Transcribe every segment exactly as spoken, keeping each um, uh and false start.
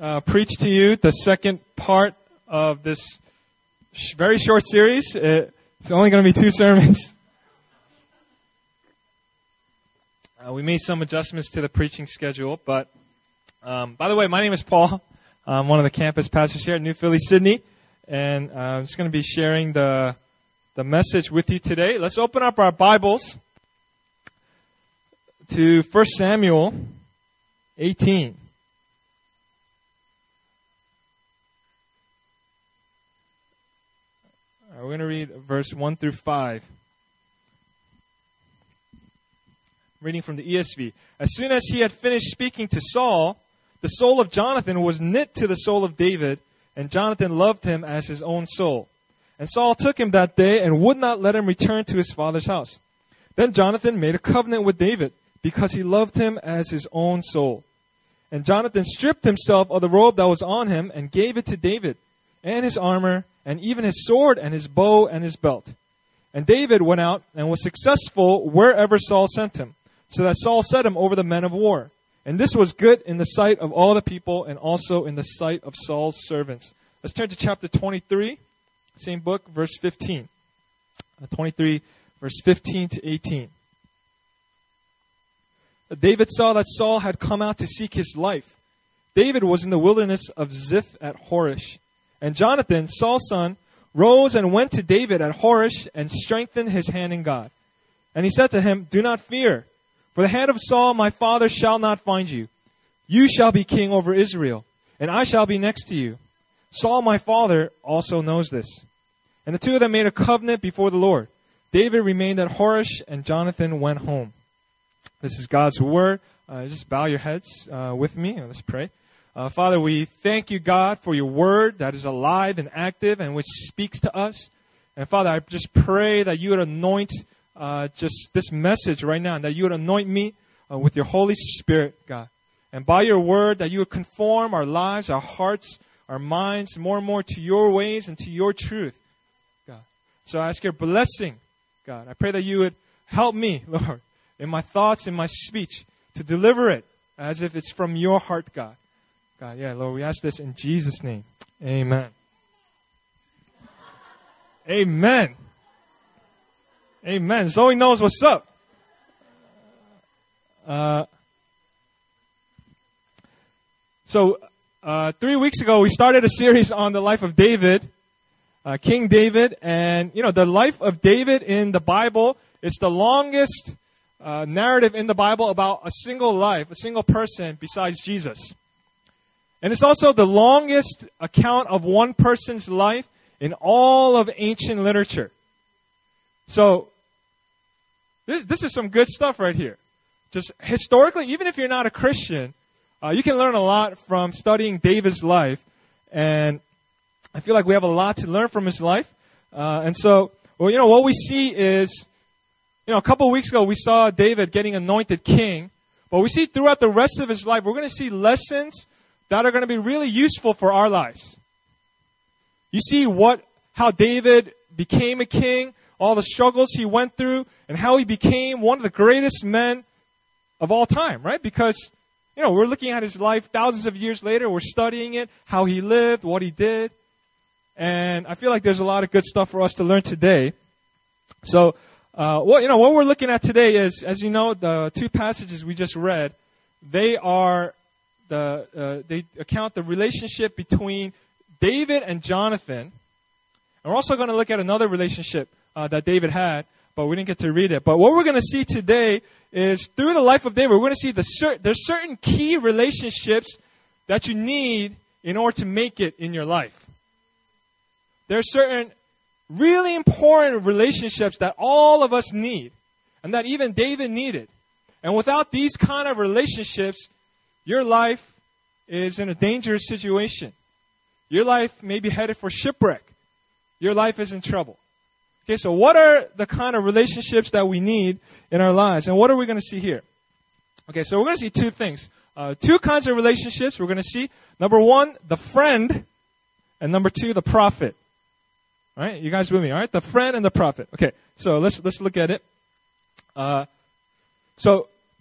uh, preach to you the second part of this sh- very short series. It, it's only going to be two sermons. Uh, we made some adjustments to the preaching schedule, but um, by the way, my name is Paul. I'm one of the campus pastors here at New Philly, Sydney, and uh, I'm just going to be sharing the the message with you today. Let's open up our Bibles to First Samuel eighteen. We're going to read verse one through five. Reading from the E S V. As soon as he had finished speaking to Saul, the soul of Jonathan was knit to the soul of David, and Jonathan loved him as his own soul. And Saul took him that day and would not let him return to his father's house. Then Jonathan made a covenant with David, because he loved him as his own soul. And Jonathan stripped himself of the robe that was on him and gave it to David, and his armor, and even his sword, and his bow, and his belt. And David went out and was successful wherever Saul sent him, so that Saul set him over the men of war. And this was good in the sight of all the people, and also in the sight of Saul's servants. Let's turn to chapter twenty-three, same book, verse fifteen. twenty-three, verse fifteen to eighteen. David saw that Saul had come out to seek his life. David was in the wilderness of Ziph at Horish. And Jonathan, Saul's son, rose and went to David at Horish and strengthened his hand in God. And he said to him, "Do not fear, for the hand of Saul my father shall not find you. You shall be king over Israel, and I shall be next to you. Saul my father also knows this." And the two of them made a covenant before the Lord. David remained at Horish, and Jonathan went home. This is God's word. Uh, just bow your heads uh, with me, and let's pray. Uh, Father, we thank you, God, for your word that is alive and active and which speaks to us. And Father, I just pray that you would anoint uh, just this message right now, and that you would anoint me uh, with your Holy Spirit, God. And by your word, that you would conform our lives, our hearts, our minds more and more to your ways and to your truth, God. So I ask your blessing, God. I pray that you would help me, Lord, in my thoughts, in my speech, to deliver it as if it's from your heart, God. God, yeah, Lord, we ask this in Jesus' name. Amen. Amen. Amen. Zoe knows what's up. Uh, so, uh, three weeks ago, we started a series on the life of David, uh, King David. And, you know, the life of David in the Bible is the longest Uh, narrative in the Bible about a single life, a single person besides Jesus. And it's also the longest account of one person's life in all of ancient literature. So, this, this is some good stuff right here. Just historically, even if you're not a Christian, uh, you can learn a lot from studying David's life. And I feel like we have a lot to learn from his life. Uh, and so, well, you know, what we see is, You know, a couple of weeks ago, we saw David getting anointed king. But we see throughout the rest of his life, we're going to see lessons that are going to be really useful for our lives. You see what, how David became a king, all the struggles he went through, and how he became one of the greatest men of all time, right? Because, you know, we're looking at his life thousands of years later. We're studying it, how he lived, what he did. And I feel like there's a lot of good stuff for us to learn today. So, Uh, what, you know, what we're looking at today is, as you know, the two passages we just read, they are the, uh, they account the relationship between David and Jonathan. And we're also going to look at another relationship, uh, that David had, but we didn't get to read it. But what we're going to see today is through the life of David, we're going to see the cer- there's certain key relationships that you need in order to make it in your life. There's certain really important relationships that all of us need, and that even David needed. And without these kind of relationships, your life is in a dangerous situation. Your life may be headed for shipwreck. Your life is in trouble. Okay, so what are the kind of relationships that we need in our lives? And what are we going to see here? Okay, so we're going to see two things. Uh, two kinds of relationships we're going to see. Number one, the friend. And number two, the prophet. All right, you guys with me? All right, the friend and the prophet. Okay, so let's let's look at it. Uh, so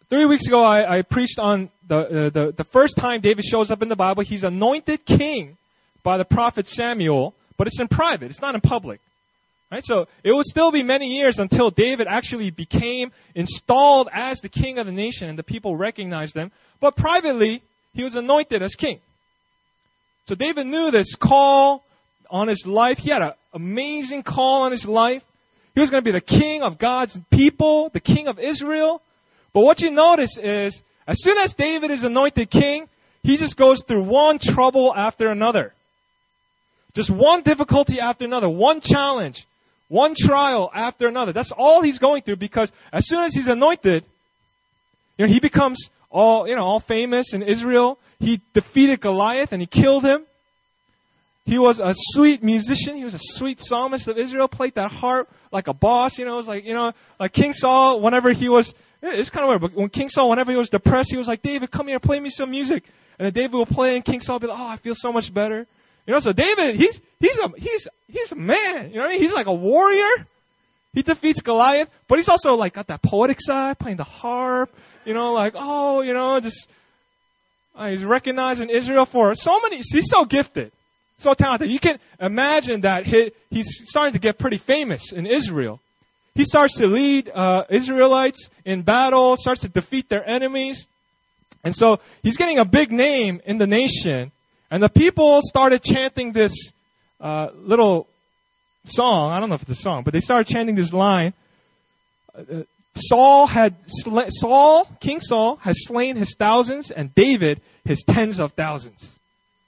Three weeks ago, I, I preached on the, uh, the the first time David shows up in the Bible. He's anointed king by the prophet Samuel, but it's in private. It's not in public. Right? So it would still be many years until David actually became installed as the king of the nation and the people recognized him. But privately, he was anointed as king. So David knew this call on his life. He had an amazing call on his life. He was going to be the king of God's people, the king of Israel. But what you notice is, as soon as David is anointed king, he just goes through one trouble after another. Just one difficulty after another, one challenge, one trial after another. That's all he's going through, because as soon as he's anointed, you know, he becomes all, you know, all famous in Israel. He defeated Goliath and he killed him. He was a sweet musician. He was a sweet psalmist of Israel, played that harp like a boss. You know, it was like, you know, like King Saul, whenever he was, it's kind of weird, but when King Saul, whenever he was depressed, he was like, David, come here, play me some music. And then David will play and King Saul will be like, oh, I feel so much better. You know, so David, he's, he's a, he's, he's a man. You know what I mean? He's like a warrior. He defeats Goliath, but he's also like got that poetic side, playing the harp, you know, like, oh, you know, just, uh, he's recognized in Israel for so many, he's so gifted, so talented. You can imagine that he, he's starting to get pretty famous in Israel. He starts to lead, uh, Israelites in battle, starts to defeat their enemies. And so he's getting a big name in the nation. And the people started chanting this uh, little song. I don't know if it's a song, but they started chanting this line. Uh, Saul had sla- Saul, King Saul, has slain his thousands, and David his tens of thousands.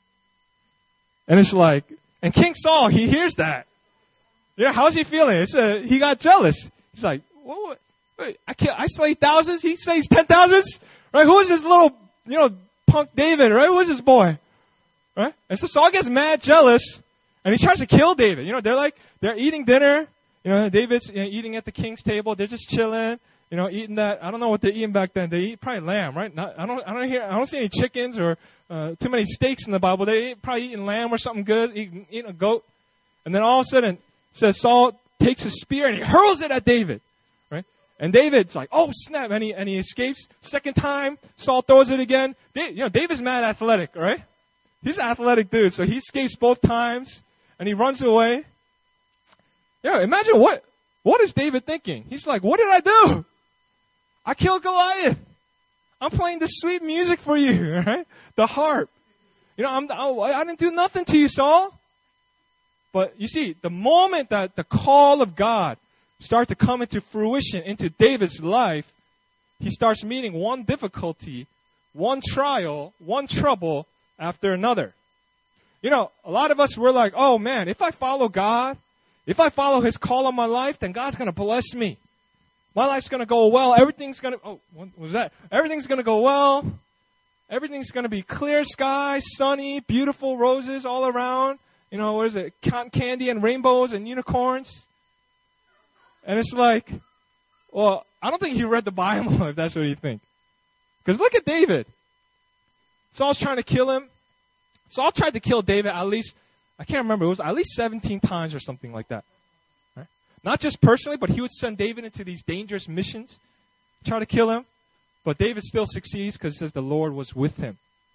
And it's like, and King Saul, he hears that. You know, how's he feeling? It's a, he got jealous. He's like, what? Wait, I can't, I slay thousands. He slays ten thousands, right? Who is this little, you know, punk David, right? Who is this boy? Right? And so Saul gets mad, jealous, and he tries to kill David. You know, they're like, they're eating dinner. You know, David's you know, eating at the king's table. They're just chilling, you know, eating that. I don't know what they're eating back then. They eat probably lamb, right? Not, I don't, I don't hear, I don't see any chickens or uh, too many steaks in the Bible. They eat, probably eating lamb or something good, eating, eating a goat. And then all of a sudden, it says Saul takes a spear and he hurls it at David, right? And David's like, oh snap, and he and he escapes. Second time, Saul throws it again. They, you know, David's mad athletic, right? He's an athletic dude, so he escapes both times, and he runs away. You know, imagine what, what is David thinking? He's like, what did I do? I killed Goliath. I'm playing the sweet music for you, right? The harp. You know, I'm, I didn't do nothing to you, Saul. But you see, the moment that the call of God starts to come into fruition into David's life, he starts meeting one difficulty, one trial, one trouble, after another. You know, a lot of us, we're like, oh man, if I follow God, if I follow His call on my life, then God's going to bless me. My life's going to go well. Everything's going to, oh, what was that? Everything's going to go well. Everything's going to be clear sky, sunny, beautiful roses all around. You know, what is it? Cotton candy and rainbows and unicorns. And it's like, well, I don't think you read the Bible if that's what you think. Because look at David. Saul's trying to kill him. Saul tried to kill David at least, I can't remember, it was at least seventeen times or something like that. Right? Not just personally, but he would send David into these dangerous missions, try to kill him. But David still succeeds because it says the Lord was with him.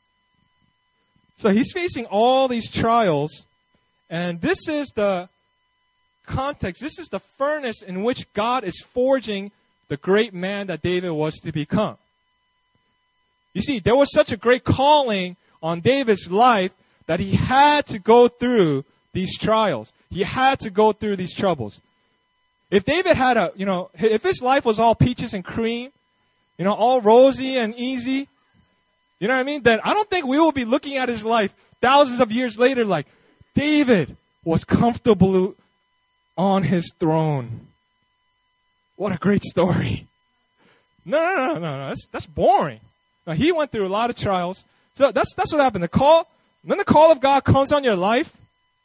So he's facing all these trials, and this is the context, this is the furnace in which God is forging the great man that David was to become. You see, there was such a great calling on David's life that he had to go through these trials. He had to go through these troubles. If David had a, you know, if his life was all peaches and cream, you know, all rosy and easy, you know what I mean? Then I don't think we will be looking at his life thousands of years later like, David was comfortable on his throne. What a great story. No, no, no, no, no. That's, that's boring. Now, he went through a lot of trials. So that's that's what happened. The call, when the call of God comes on your life,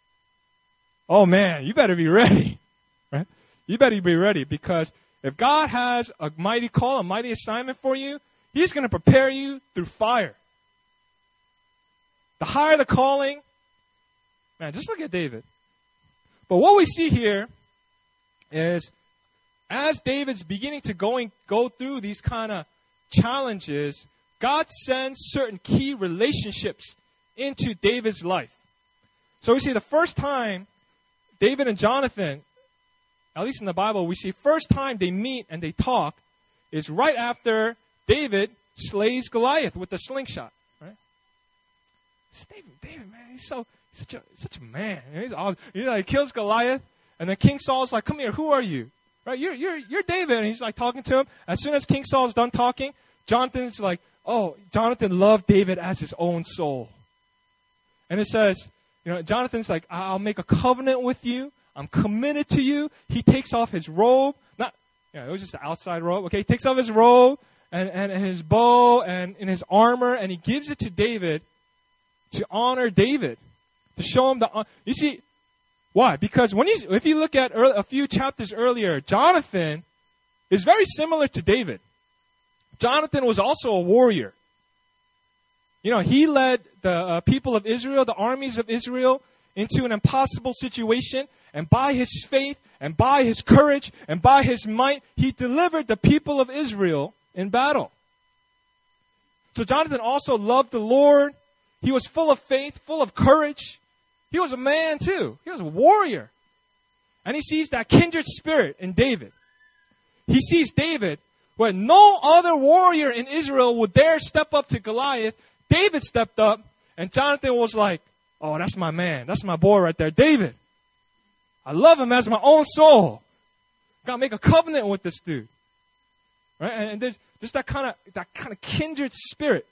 oh man, you better be ready, right? You better be ready, because if God has a mighty call, a mighty assignment for you, He's going to prepare you through fire. The higher the calling, man, just look at David. But what we see here is, as David's beginning to going go through these kind of challenges, God sends certain key relationships into David's life. So we see the first time David and Jonathan, at least in the Bible, we see first time they meet and they talk is right after David slays Goliath with a slingshot. Right? So David, David, man, he's so he's such a such a man. He's all, you know, he kills Goliath, and then King Saul's like, "Come here, who are you?" Right? You're you're you're David, and he's like talking to him. As soon as King Saul's done talking, Jonathan's like, "Oh, Jonathan loved David as his own soul." And it says, you know, Jonathan's like, "I'll make a covenant with you. I'm committed to you." He takes off his robe. Not, you know, it was just an outside robe. Okay, he takes off his robe and, and, and his bow and, and his armor, and he gives it to David to honor David, to show him the. You see, why? Because when he's, if you look at early, a few chapters earlier, Jonathan is very similar to David. Jonathan was also a warrior. You know, he led the uh, people of Israel, the armies of Israel, into an impossible situation. And by his faith, and by his courage, and by his might, he delivered the people of Israel in battle. So Jonathan also loved the Lord. He was full of faith, full of courage. He was a man too. He was a warrior. And he sees that kindred spirit in David. He sees David, where no other warrior in Israel would dare step up to Goliath. David stepped up, and Jonathan was like, "Oh, that's my man. That's my boy right there, David. I love him as my own soul. Gotta make a covenant with this dude." Right? And there's just that kind of that kind of kindred spirit.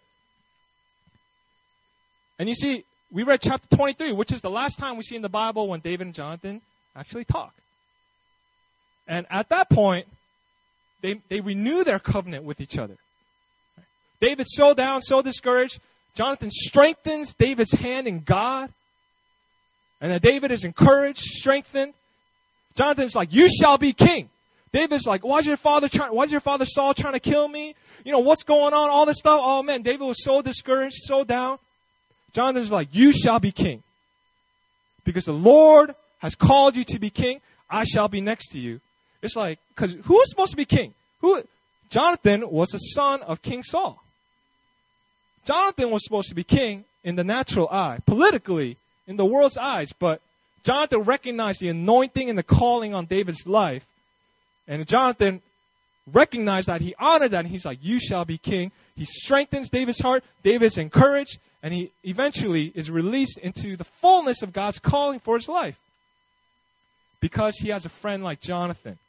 And you see, we read chapter twenty-three, which is the last time we see in the Bible when David and Jonathan actually talk. And at that point, they they renew their covenant with each other. David's so down, so discouraged. Jonathan strengthens David's hand in God. And then David is encouraged, strengthened. Jonathan's like, "You shall be king." David's like, "Why's your father trying? Why's your father Saul trying to kill me? You know, what's going on? All this stuff." Oh man, David was so discouraged, so down. Jonathan's like, "You shall be king. Because the Lord has called you to be king, I shall be next to you." It's like, because who was supposed to be king? Who? Jonathan was the son of King Saul. Jonathan was supposed to be king in the natural eye, politically, in the world's eyes, but Jonathan recognized the anointing and the calling on David's life. And Jonathan recognized that, he honored that, and he's like, "You shall be king." He strengthens David's heart. David's encouraged, and he eventually is released into the fullness of God's calling for his life. Because he has a friend like Jonathan.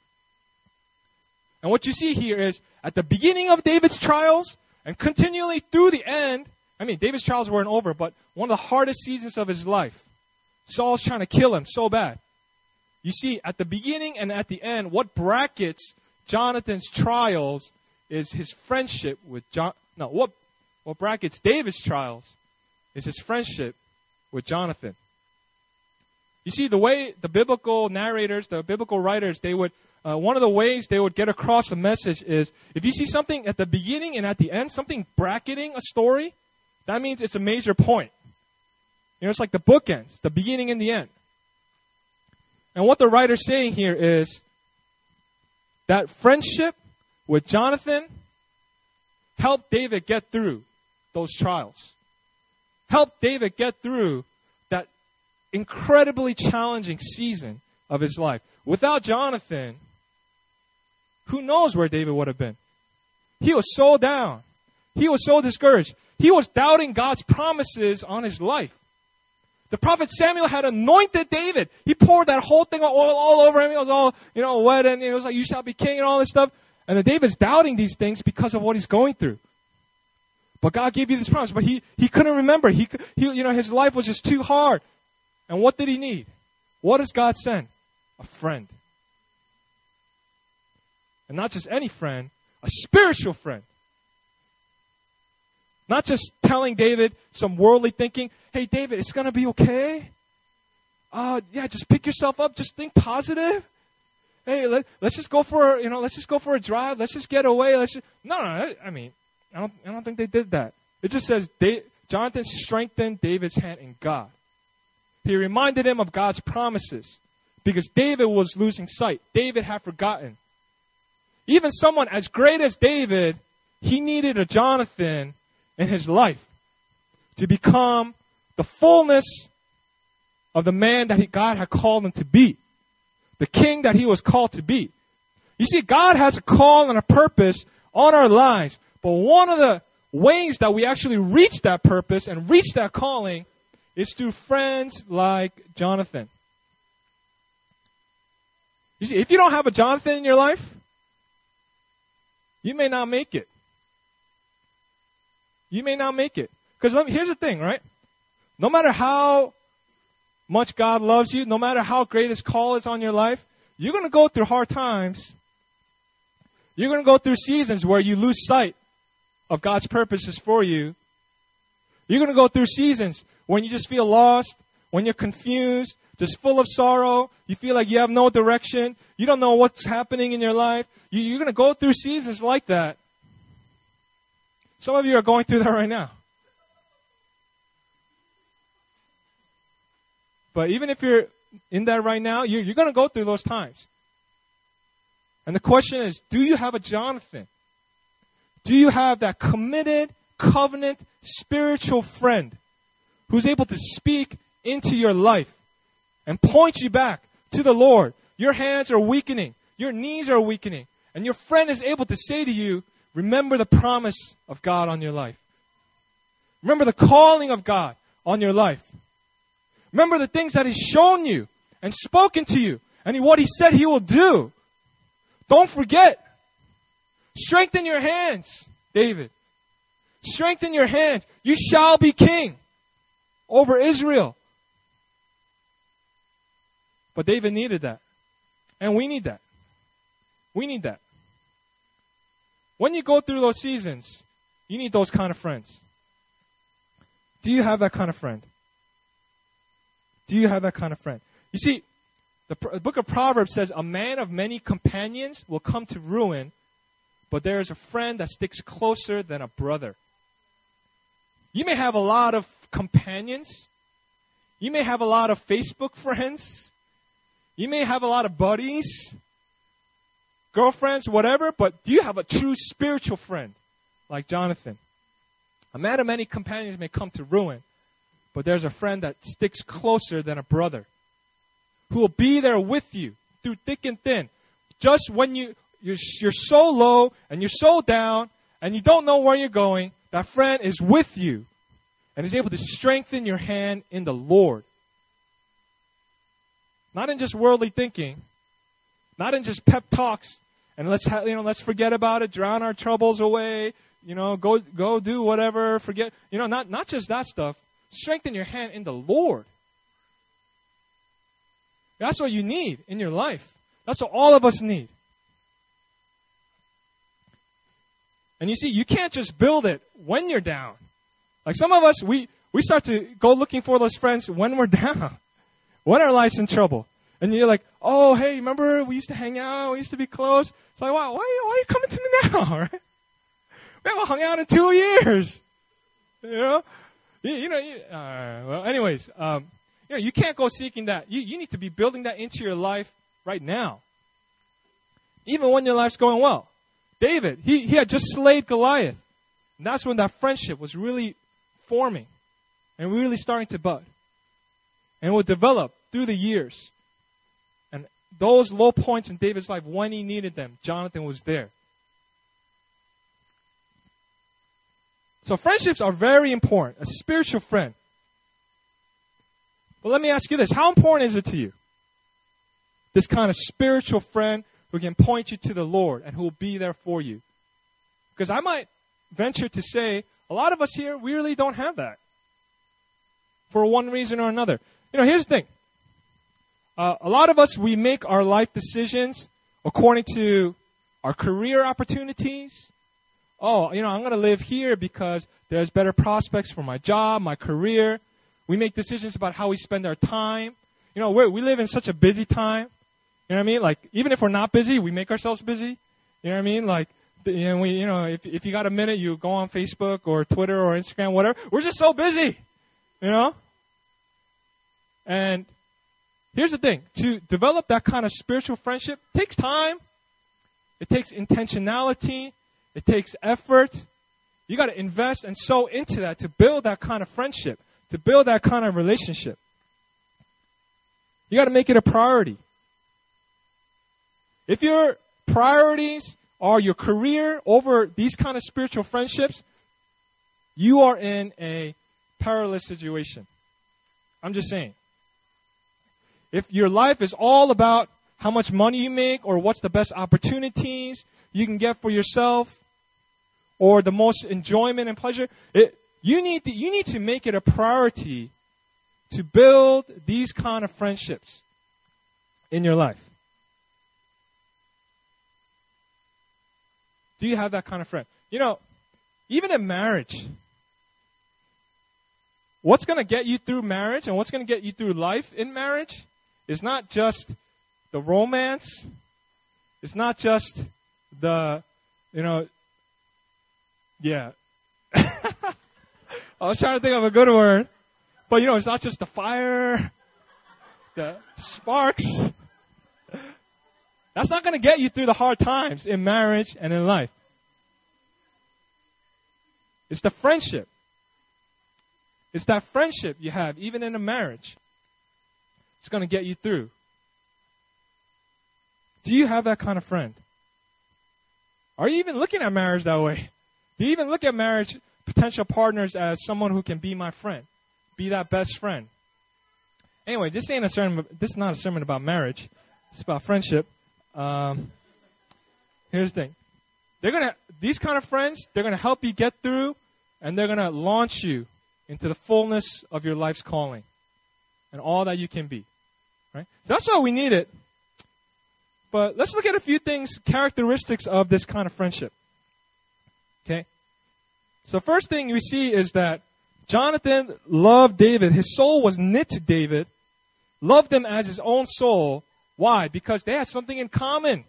And what you see here is, at the beginning of David's trials, and continually through the end, I mean, David's trials weren't over, but one of the hardest seasons of his life. Saul's trying to kill him so bad. You see, at the beginning and at the end, what brackets Jonathan's trials is his friendship with John. No, what what brackets David's trials is his friendship with Jonathan. You see, the way the biblical narrators, the biblical writers, they would, uh, one of the ways they would get across a message is, if you see something at the beginning and at the end, something bracketing a story, that means it's a major point. You know, it's like the bookends, the beginning and the end. And what the writer's saying here is that friendship with Jonathan helped David get through those trials. Helped David get through that incredibly challenging season of his life. Without Jonathan, who knows where David would have been? He was so down. He was so discouraged. He was doubting God's promises on his life. The prophet Samuel had anointed David. He poured that whole thing of oil all over him. He was all, you know, wet, and it was like, "You shall be king," and all this stuff. And then David's doubting these things because of what he's going through. But God gave you this promise. But he, he couldn't remember. He, he, you know, his life was just too hard. And what did he need? What does God send? A friend. And not just any friend, a spiritual friend. Not just telling David some worldly thinking. "Hey, David, it's going to be okay. Uh, yeah, just pick yourself up. Just think positive. Hey, let, let's just go for, you know, let's just go for a drive. Let's just get away. Let's just, no, no, I, I mean, I don't, I don't think they did that. It just says they, Jonathan strengthened David's hand in God. He reminded him of God's promises because David was losing sight. David had forgotten. Even someone as great as David, he needed a Jonathan in his life to become the fullness of the man that he, God had called him to be. The king that he was called to be. You see, God has a call and a purpose on our lives. But one of the ways that we actually reach that purpose and reach that calling is through friends like Jonathan. You see, if you don't have a Jonathan in your life, you may not make it. You may not make it. Because here's the thing, right? No matter how much God loves you, no matter how great His call is on your life, you're going to go through hard times. You're going to go through seasons where you lose sight of God's purposes for you. You're going to go through seasons when you just feel lost, when you're confused, just full of sorrow. You feel like you have no direction. You don't know what's happening in your life. You, you're going to go through seasons like that. Some of you are going through that right now. But even if you're in that right now, you're, you're going to go through those times. And the question is, do you have a Jonathan? Do you have that committed, covenant, spiritual friend who's able to speak into your life and point you back to the Lord? Your hands are weakening. Your knees are weakening. And your friend is able to say to you, remember the promise of God on your life. Remember the calling of God on your life. Remember the things that He's shown you and spoken to you and what He said He will do. Don't forget. Strengthen your hands, David. Strengthen your hands. You shall be king over Israel. But David needed that. And we need that. We need that. When you go through those seasons, you need those kind of friends. Do you have that kind of friend? Do you have that kind of friend? You see, the, the book of Proverbs says, a man of many companions will come to ruin, but there is a friend that sticks closer than a brother. You may have a lot of companions. You may have a lot of Facebook friends. You may have a lot of buddies, girlfriends, whatever, but do you have a true spiritual friend like Jonathan? A man of many companions may come to ruin, but there's a friend that sticks closer than a brother who will be there with you through thick and thin. Just when you, you're, you're so low and you're so down and you don't know where you're going, that friend is with you and is able to strengthen your hand in the Lord. Not in just worldly thinking, not in just pep talks, and let's ha- you know let's forget about it, drown our troubles away, you know, go go do whatever, forget, you know, not not just that stuff. Strengthen your hand in the Lord. That's what you need in your life. That's what all of us need. And you see, you can't just build it when you're down. Like some of us, we, we start to go looking for those friends when we're down. When our life's in trouble. And you're like, oh, hey, remember we used to hang out, we used to be close. It's like, wow, why, why are you coming to me now, right? We haven't hung out in two years. You know? You, you know, you, uh, well, anyways, um, you know, you can't go seeking that. You, you need to be building that into your life right now. Even when your life's going well. David, he, he had just slayed Goliath. And that's when that friendship was really forming and really starting to bud. And it would develop through the years. And those low points in David's life, when he needed them, Jonathan was there. So friendships are very important. A spiritual friend. But let me ask you this. How important is it to you? This kind of spiritual friend who can point you to the Lord and who will be there for you. Because I might venture to say, a lot of us here, we really don't have that. For one reason or another. You know, here's the thing. Uh, a lot of us, we make our life decisions according to our career opportunities. Oh, you know, I'm going to live here because there's better prospects for my job, my career. We make decisions about how we spend our time. You know, we're, we live in such a busy time. You know what I mean? Like, even if we're not busy, we make ourselves busy. You know what I mean? Like, you know, we, you know, if if you got a minute, you go on Facebook or Twitter or Instagram, whatever. We're just so busy. You know? And here's the thing. To develop that kind of spiritual friendship takes time. It takes intentionality. It takes effort. You got to invest and sow into that to build that kind of friendship, to build that kind of relationship. You got to make it a priority. If your priorities are your career over these kind of spiritual friendships, you are in a perilous situation. I'm just saying. If your life is all about how much money you make or what's the best opportunities you can get for yourself or the most enjoyment and pleasure, it, you need to, you need to make it a priority to build these kind of friendships in your life. Do you have that kind of friend? You know, even in marriage, what's going to get you through marriage and what's going to get you through life in marriage is not just the romance. It's not just the, you know, yeah. I was trying to think of a good word. But, you know, it's not just the fire, the sparks. That's not going to get you through the hard times in marriage and in life. It's the friendship. It's that friendship you have, even in a marriage. It's going to get you through. Do you have that kind of friend? Are you even looking at marriage that way? Do you even look at marriage, potential partners, as someone who can be my friend? Be that best friend? Anyway, this ain't a sermon. This is not a sermon about marriage. It's about friendship. Um, here's the thing. They're gonna, these kind of friends, they're going to help you get through, and they're going to launch you into the fullness of your life's calling and all that you can be. Right? So that's why we need it. But let's look at a few things, characteristics of this kind of friendship. Okay? So first thing we see is that Jonathan loved David. His soul was knit to David, loved him as his own soul. Why? Because they had something in common.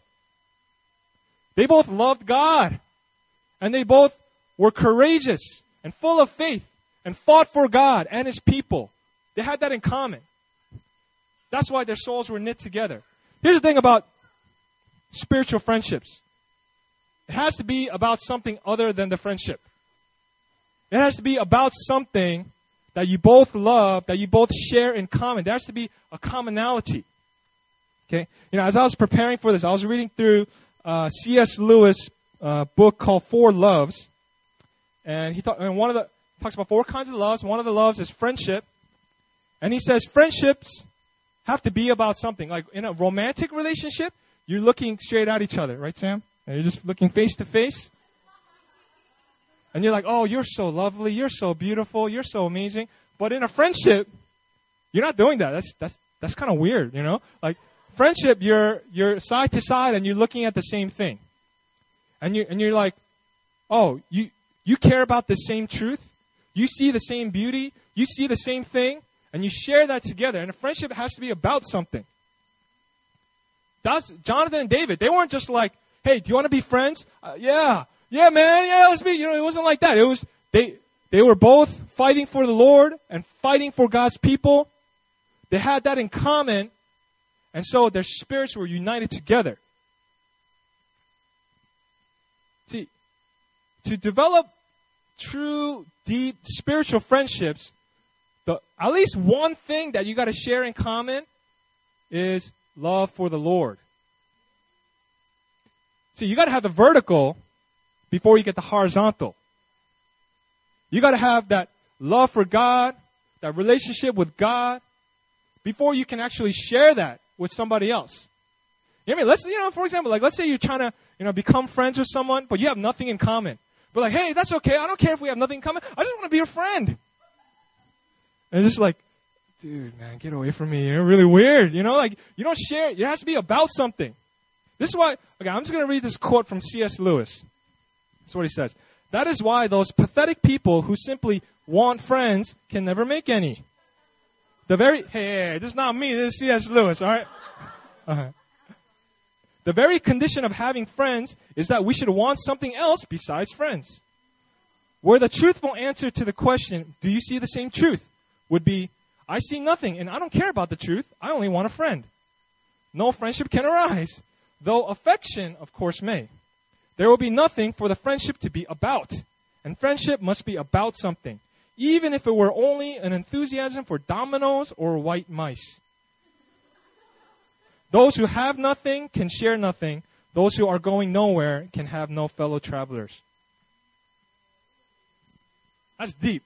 They both loved God. And they both were courageous and full of faith and fought for God and His people. They had that in common. That's why their souls were knit together. Here's the thing about spiritual friendships. It has to be about something other than the friendship. It has to be about something that you both love, that you both share in common. There has to be a commonality. Okay? You know, as I was preparing for this, I was reading through uh, C S Lewis' uh, book called Four Loves. And he talk, and one of the talks about four kinds of loves. One of the loves is friendship. And he says friendships have to be about something. Like in a romantic relationship, you're looking straight at each other. Right, Sam? And you're just looking face to face. And you're like, oh, you're so lovely. You're so beautiful. You're so amazing. But in a friendship, you're not doing that. That's that's that's kind of weird, you know? Like friendship, you're you're side to side and you're looking at the same thing. And you and you're like, oh, you you care about the same truth. You see the same beauty. You see the same thing. And you share that together. And a friendship has to be about something. That's Jonathan and David. They weren't just like, hey, do you want to be friends? Uh, yeah. Yeah, man. Yeah, let's be. You know, it wasn't like that. It was they. They were both fighting for the Lord and fighting for God's people. They had that in common, and so their spirits were united together. See, to develop true, deep spiritual friendships, the at least one thing that you got to share in common is love for the Lord. See, you got to have the vertical before you get the horizontal. You got to have that love for God, that relationship with God, before you can actually share that with somebody else. You know what I mean? Let's, you know, for example, like let's say you're trying to, you know, become friends with someone, but you have nothing in common. But like, hey, that's okay. I don't care if we have nothing in common. I just want to be your friend. And it's just like, dude, man, get away from me. You're really weird. You know, like you don't share. It has to be about something. This is why, okay, I'm just going to read this quote from C S Lewis. That's what he says. That is why those pathetic people who simply want friends can never make any. The very, hey, hey, hey this is not me, this is C S Lewis, all right? Uh-huh. The very condition of having friends is that we should want something else besides friends. Where the truthful answer to the question, do you see the same truth, would be, I see nothing and I don't care about the truth. I only want a friend. No friendship can arise, though affection, of course, may. there will be nothing for the friendship to be about. And friendship must be about something, even if it were only an enthusiasm for dominoes or white mice. Those who have nothing can share nothing. Those who are going nowhere can have no fellow travelers. That's deep.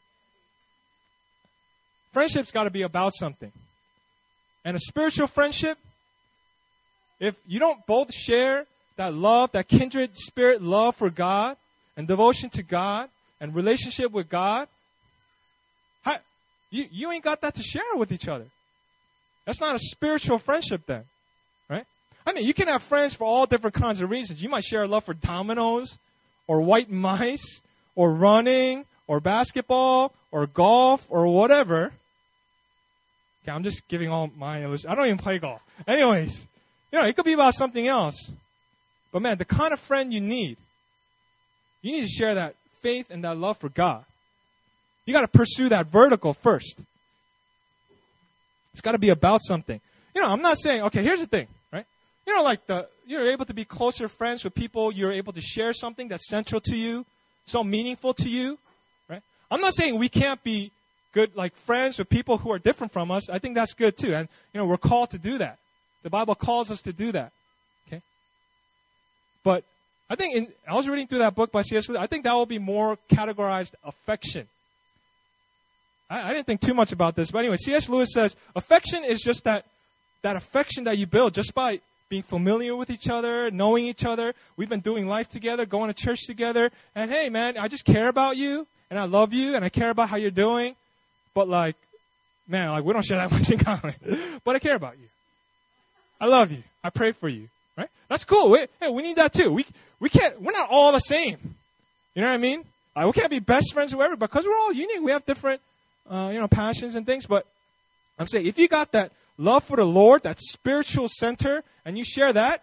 Friendship's got to be about something. And a spiritual friendship, if you don't both share that love, that kindred spirit love for God and devotion to God and relationship with God, how, you, you ain't got that to share with each other. That's not a spiritual friendship then, right? I mean, you can have friends for all different kinds of reasons. You might share a love for dominoes or white mice or running or basketball or golf or whatever. Okay, I'm just giving all my illustrations. I don't even play golf. Anyways, you know, it could be about something else. But man, the kind of friend you need, you need to share that faith and that love for God. You got to pursue that vertical first. It's got to be about something. You know, I'm not saying, okay, here's the thing, right? You know, like the you're able to be closer friends with people. You're able to share something that's central to you, so meaningful to you, right? I'm not saying we can't be good, like friends with people who are different from us. I think that's good too. And, you know, we're called to do that. The Bible calls us to do that. Okay? But I think in, I was reading through that book by C S Lewis. I think that will be more categorized affection. I, I didn't think too much about this. But anyway, C S Lewis says affection is just that, that affection that you build just by being familiar with each other, knowing each other. We've been doing life together, going to church together. And hey, man, I just care about you. And I love you. And I care about how you're doing. But like, man, like we don't share that much in common. But I care about you. I love you. I pray for you. Right? That's cool. We, hey, we need that too. We we can't. We're not all the same. You know what I mean? Like, we can't be best friends with everybody because we're all unique. We have different, uh, you know, passions and things. But I'm saying, if you got that love for the Lord, that spiritual center, and you share that,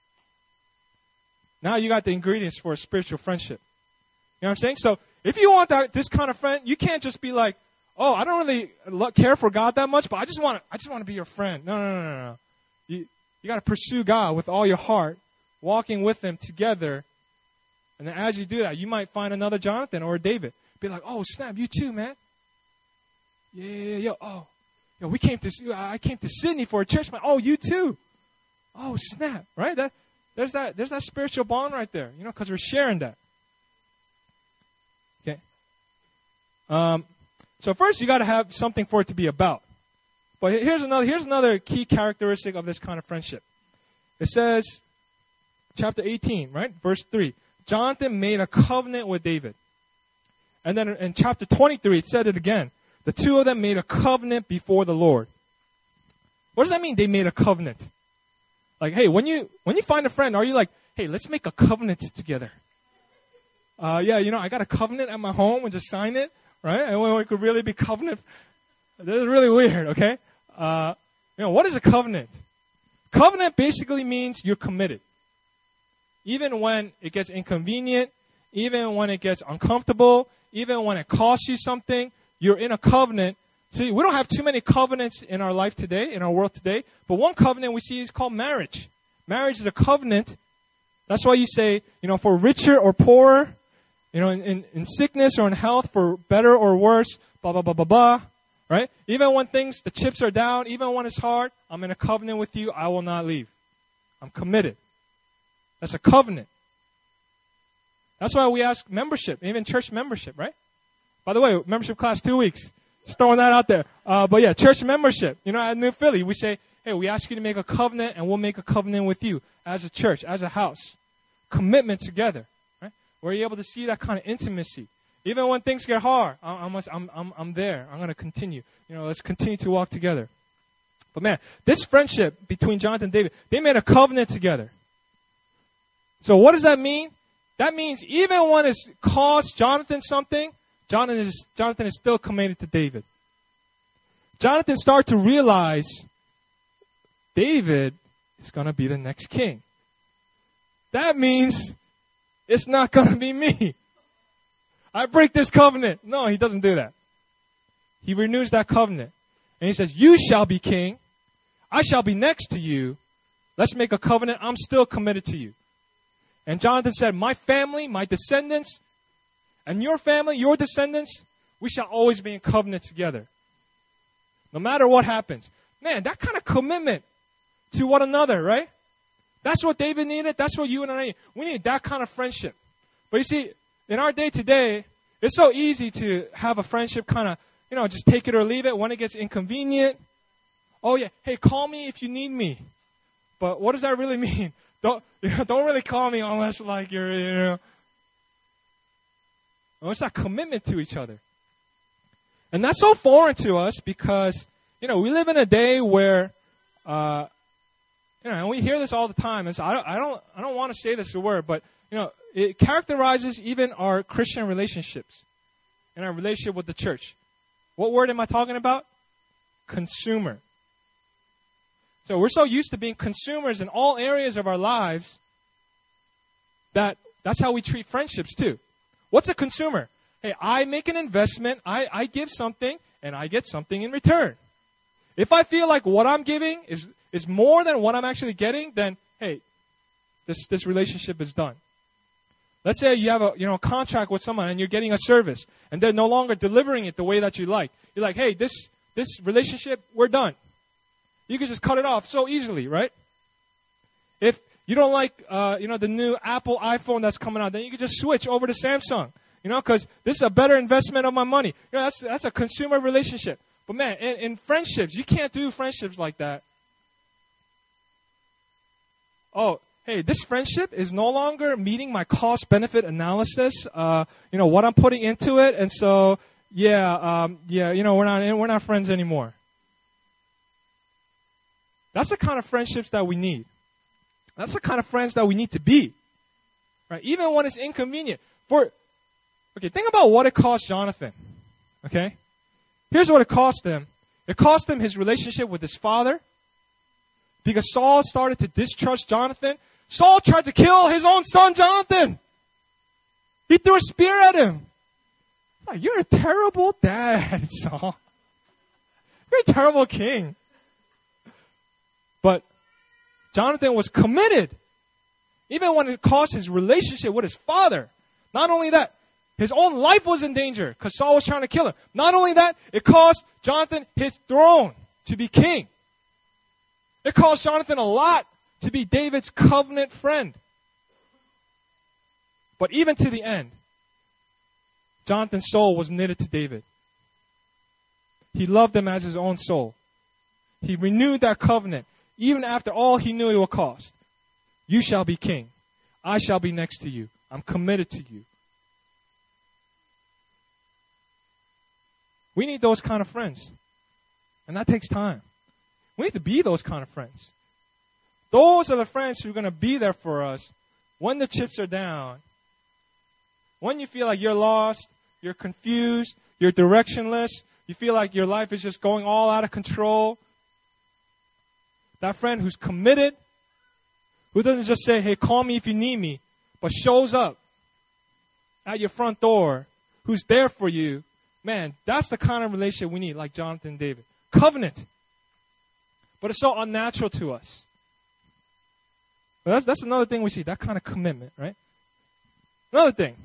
now you got the ingredients for a spiritual friendship. You know what I'm saying? So if you want that this kind of friend, you can't just be like, oh, I don't really care for God that much, but I just want to, I just want to be your friend. No, no, no, no, no. You, you got to pursue God with all your heart, walking with Him together. And then as you do that, you might find another Jonathan or a David. Be like, oh, snap, you too, man. Yeah, yeah, yeah. Oh, yo, we came to, I came to Sydney for a church, man. Oh, you too. Oh, snap, right? That, there's that, there's that spiritual bond right there, you know, because we're sharing that. Okay. Um. So first, you got to have something for it to be about. But here's another here's another key characteristic of this kind of friendship. It says, chapter eighteen, right, verse three. Jonathan made a covenant with David. And then in chapter twenty-three, it said it again. The two of them made a covenant before the Lord. What does that mean? They made a covenant. Like, hey, when you when you find a friend, are you like, hey, let's make a covenant together? Uh, yeah, you know, I got a covenant at my home and just sign it. Right? And when we could really be covenant. This is really weird, okay? Uh, you know, what is a covenant? Covenant basically means you're committed. Even when it gets inconvenient, even when it gets uncomfortable, even when it costs you something, you're in a covenant. See, we don't have too many covenants in our life today, in our world today, but one covenant we see is called marriage. Marriage is a covenant. That's why you say, you know, for richer or poorer, you know, in, in, in sickness or in health, for better or worse, blah, blah, blah, blah, blah, right? Even when things, the chips are down, even when it's hard, I'm in a covenant with you, I will not leave. I'm committed. That's a covenant. That's why we ask membership, even church membership, right? By the way, membership class, two weeks. Just throwing that out there. Uh, but yeah, church membership. You know, at New Philly, we say, hey, we ask you to make a covenant, and we'll make a covenant with you as a church, as a house. Commitment together. Where you're able to see that kind of intimacy. Even when things get hard, I'm, I'm, I'm, I'm there. I'm going to continue. You know, let's continue to walk together. But man, this friendship between Jonathan and David, they made a covenant together. So what does that mean? That means even when it cost Jonathan something, Jonathan is, Jonathan is still committed to David. Jonathan started to realize David is going to be the next king. That means it's not going to be me. I break this covenant. No, he doesn't do that. He renews that covenant. And he says, you shall be king. I shall be next to you. Let's make a covenant. I'm still committed to you. And Jonathan said, my family, my descendants, and your family, your descendants, we shall always be in covenant together. No matter what happens. Man, that kind of commitment to one another, right? That's what David needed. That's what you and I need. We need that kind of friendship. But you see, in our day today, it's so easy to have a friendship kind of, you know, just take it or leave it when it gets inconvenient. Oh, yeah, hey, call me if you need me. But what does that really mean? Don't, you know, don't really call me unless, like, you're, you know. Well, it's that commitment to each other. And that's so foreign to us because, you know, we live in a day where, uh, you know, and we hear this all the time. And so I don't, I don't, I don't want to say this word, but, you know, it characterizes even our Christian relationships and our relationship with the church. What word am I talking about? Consumer. So we're so used to being consumers in all areas of our lives that that's how we treat friendships too. What's a consumer? Hey, I make an investment, I, I give something, and I get something in return. If I feel like what I'm giving is, is more than what I'm actually getting, then, hey, this, this relationship is done. Let's say you have a you know contract with someone and you're getting a service, and they're no longer delivering it the way that you like. You're like, hey, this this relationship, we're done. You can just cut it off so easily, right? If you don't like, uh, you know, the new Apple iPhone that's coming out, then you can just switch over to Samsung, you know, because this is a better investment of my money. You know, that's that's a consumer relationship. But man, in, in friendships, you can't do friendships like that. Oh, hey, this friendship is no longer meeting my cost-benefit analysis. Uh, you know what I'm putting into it, and so yeah, um, yeah, you know, we're not we're not friends anymore. That's the kind of friendships that we need. That's the kind of friends that we need to be. Right? Even when it's inconvenient. For okay, think about what it cost Jonathan. Okay? Here's what it cost him. It cost him his relationship with his father. Because Saul started to distrust Jonathan. Saul tried to kill his own son, Jonathan. He threw a spear at him. Like, you're a terrible dad, Saul. You're a terrible king. But Jonathan was committed, even when it cost his relationship with his father. Not only that, his own life was in danger because Saul was trying to kill him. Not only that, it cost Jonathan his throne to be king. It cost Jonathan a lot to be David's covenant friend. But even to the end, Jonathan's soul was knitted to David. He loved him as his own soul. He renewed that covenant. Even after all he knew it would cost. You shall be king. I shall be next to you. I'm committed to you. We need those kind of friends. And that takes time. We need to be those kind of friends. Those are the friends who are going to be there for us when the chips are down. When you feel like you're lost, you're confused, you're directionless, you feel like your life is just going all out of control. That friend who's committed, who doesn't just say, hey, call me if you need me, but shows up at your front door, who's there for you, man, that's the kind of relationship we need, like Jonathan and David. Covenant. But it's so unnatural to us. But that's, that's another thing we see, that kind of commitment, right? Another thing.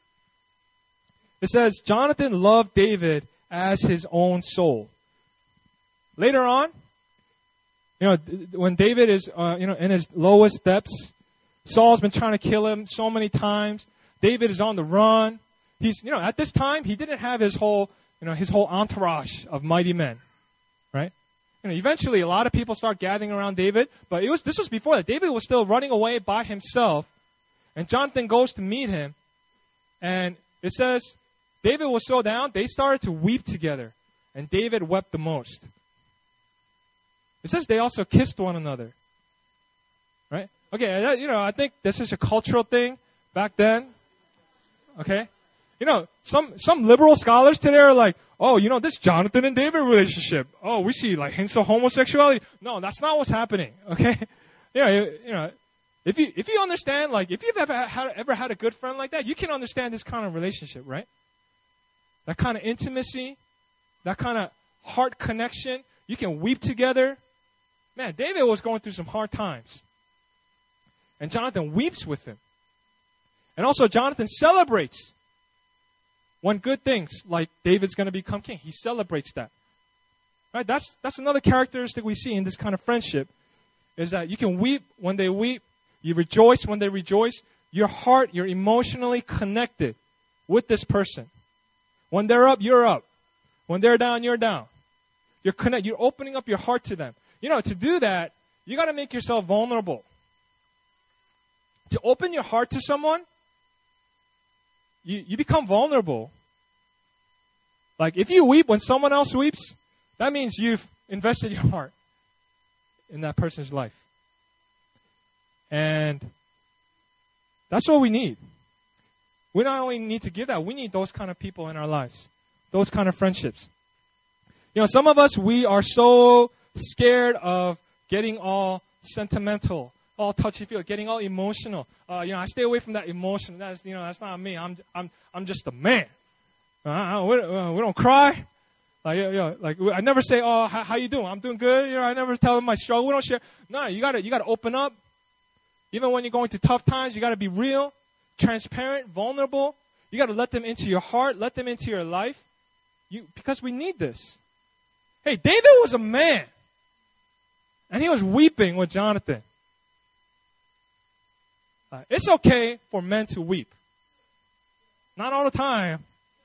It says, Jonathan loved David as his own soul. Later on, you know, when David is, uh, you know, in his lowest depths, Saul's been trying to kill him so many times. David is on the run. He's, you know, at this time, he didn't have his whole, you know, his whole entourage of mighty men, right? You know, eventually, a lot of people start gathering around David, but it was this was before that. David was still running away by himself, and Jonathan goes to meet him, and it says, David was so down, they started to weep together, and David wept the most. It says they also kissed one another. Right? Okay, you know, I think this is a cultural thing back then. Okay? You know, some, some liberal scholars today are like, oh, you know, this Jonathan and David relationship. Oh, we see like hints of homosexuality. No, that's not what's happening. Okay? You know, you know, if you, if you understand, like, if you've ever had, ever had a good friend like that, you can understand this kind of relationship, right? That kind of intimacy, that kind of heart connection. You can weep together. Man, David was going through some hard times. And Jonathan weeps with him. And also Jonathan celebrates when good things, like David's going to become king. He celebrates that. Right? That's, that's another characteristic we see in this kind of friendship, is that you can weep when they weep. You rejoice when they rejoice. Your heart, you're emotionally connected with this person. When they're up, you're up. When they're down, you're down. You're connect, you're opening up your heart to them. You know, to do that, you got to make yourself vulnerable. To open your heart to someone, you, you become vulnerable. Like if you weep when someone else weeps, that means you've invested your heart in that person's life. And that's what we need. We not only need to give that, we need those kind of people in our lives. Those kind of friendships. You know, some of us, we are so scared of getting all sentimental, all touchy-feely, getting all emotional. Uh, you know, I stay away from that emotion. That's, you know, that's not me. I'm, I'm, I'm just a man. Uh, I, we, uh, we don't cry. Like, you know, like I never say, "Oh, how, how you doing?" I'm doing good. You know, I never tell them my struggle. We don't share. No, you gotta, you gotta open up. Even when you're going through tough times, you gotta be real, transparent, vulnerable. You gotta let them into your heart, let them into your life. You, because we need this. Hey, David was a man. And he was weeping with Jonathan. Uh, it's okay for men to weep. Not all the time.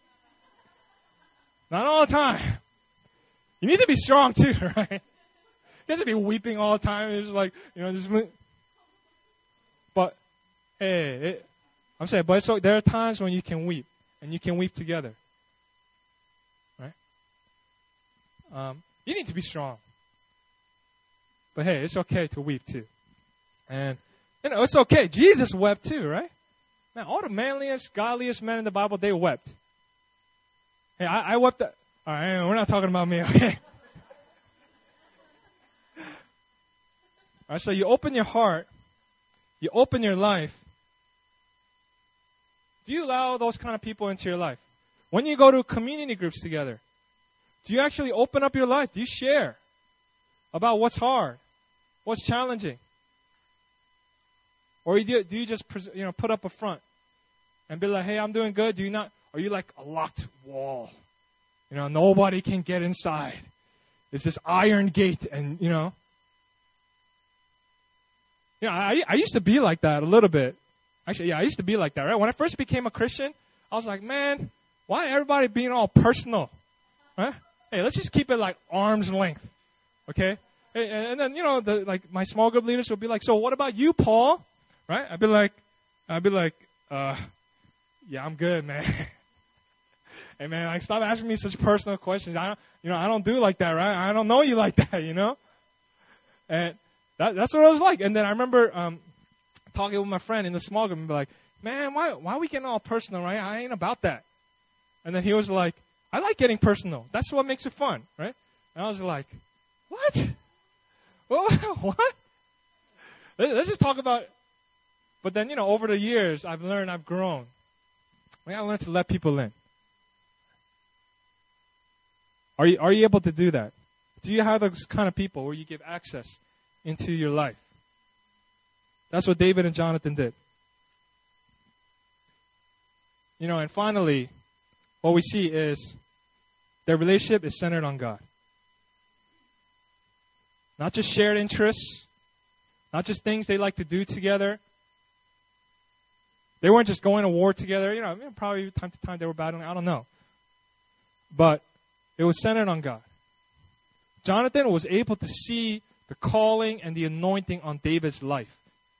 Not all the time. You need to be strong too, right? You can't just be weeping all the time. It's just like, you know, just. But, hey, it, I'm saying, but so there are times when you can weep, and you can weep together. Right? Um, you need to be strong. But hey, it's okay to weep too. And, you know, it's okay. Jesus wept too, right? Man, all the manliest, godliest men in the Bible, they wept. Hey, I, I wept. All right, we're not talking about me, okay? All right, so you open your heart. You open your life. Do you allow those kind of people into your life? When you go to community groups together, do you actually open up your life? Do you share about what's hard, what's challenging? Or do you, do you just, you know, put up a front and be like, "Hey, I'm doing good"? Do you not? Are you like a locked wall? You know, nobody can get inside. It's this iron gate, and you know. You know, I I used to be like that a little bit. Actually, yeah, I used to be like that, right? When I first became a Christian, I was like, man, why everybody being all personal? Huh? Hey, let's just keep it like arm's length, okay? Hey, and then, you know, the, like my small group leaders would be like, "So what about you, Paul?" Right? I'd be like, I'd be like, uh, yeah, I'm good, man. Hey, man, like, stop asking me such personal questions. I don't, you know, I don't do like that, right? I don't know you like that, you know? And that, that's what it was like. And then I remember um, talking with my friend in the small group and be like, "Man, why, why are we getting all personal, right? I ain't about that." And then he was like, "I like getting personal. That's what makes it fun, right?" And I was like, what? Well, what? Let's just talk about. But then, you know, over the years, I've learned, I've grown. I gotta learn to let people in. Are you, are you able to do that? Do you have those kind of people where you give access into your life? That's what David and Jonathan did. You know, and finally, what we see is their relationship is centered on God. Not just shared interests, not just things they like to do together. They weren't just going to war together. You know, probably time to time they were battling. I don't know. But it was centered on God. Jonathan was able to see the calling and the anointing on David's life.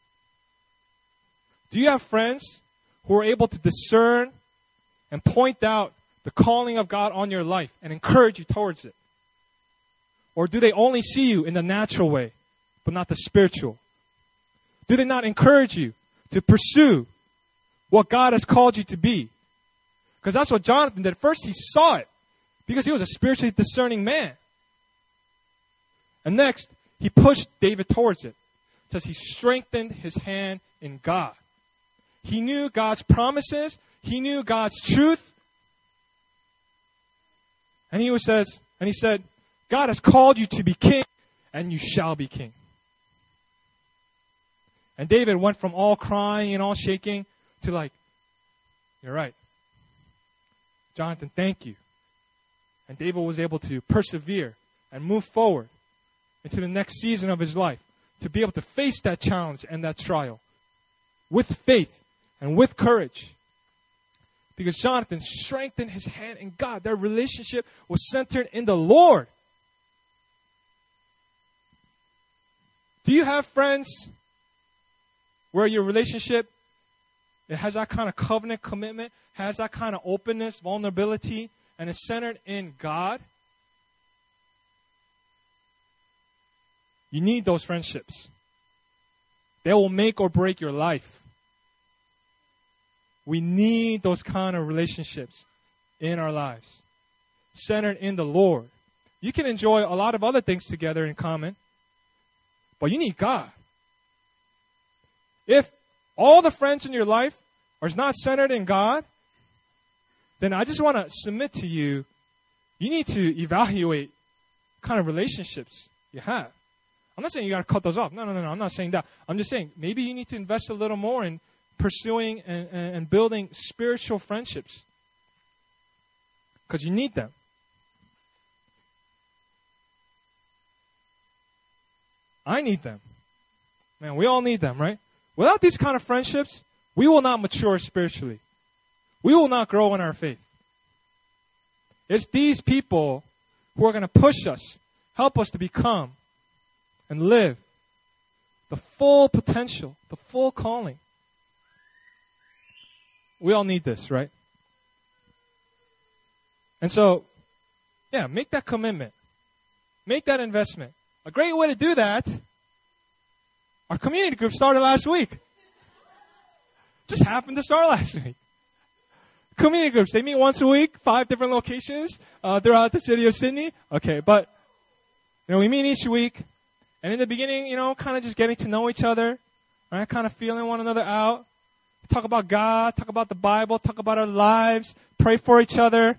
Do you have friends who are able to discern and point out the calling of God on your life and encourage you towards it? Or do they only see you in the natural way, but not the spiritual? Do they not encourage you to pursue what God has called you to be? Because that's what Jonathan did. First, he saw it because he was a spiritually discerning man. And next, he pushed David towards it. It says he strengthened his hand in God. He knew God's promises. He knew God's truth. And he was says, and he said, "God has called you to be king, and you shall be king." And David went from all crying and all shaking to like, You're right. Jonathan, thank you. And David was able to persevere and move forward into the next season of his life to be able to face that challenge and that trial with faith and with courage. Because Jonathan strengthened his hand in God. Their relationship was centered in the Lord. Do you have friends where your relationship, it has that kind of covenant commitment, has that kind of openness, vulnerability, and is centered in God? You need those friendships. They will make or break your life. We need those kind of relationships in our lives, centered in the Lord. You can enjoy a lot of other things together in common, but you need God. If all the friends in your life are not centered in God, then I just want to submit to you, you need to evaluate what kind of relationships you have. I'm not saying you got to cut those off. No, no, no, no. I'm not saying that. I'm just saying maybe you need to invest a little more in pursuing and, and, and building spiritual friendships. Because you need them. I need them. Man, we all need them, right? Without these kind of friendships, we will not mature spiritually. We will not grow in our faith. It's these people who are going to push us, help us to become and live the full potential, the full calling. We all need this, right? And so, yeah, make that commitment. Make that investment. A great way to do that, our community group started last week. Just happened to start last week. Community groups, they meet once a week, five different locations uh, throughout the city of Sydney. Okay, but, you know, we meet each week. And in the beginning, you know, kind of just getting to know each other, right? Kind of feeling one another out. Talk about God, talk about the Bible, talk about our lives, pray for each other.